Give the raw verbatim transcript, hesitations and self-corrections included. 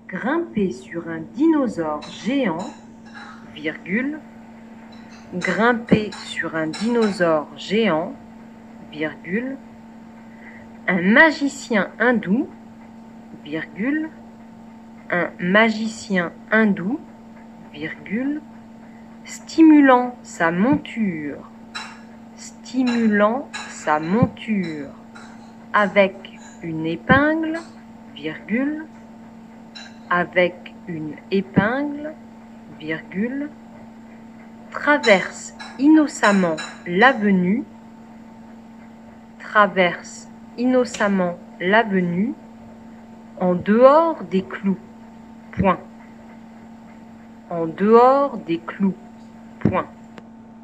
grimper sur un dinosaure géant, virgule, grimper sur un dinosaure géant, virgule, un magicien hindou, virgule, un magicien hindou, virgule, stimulant sa monture, stimulant sa monture avec une épingle, virgule, avec une épingle, virgule, traverse innocemment l'avenue, traverse innocemment l'avenue en dehors des clous, point. En dehors des clous, point.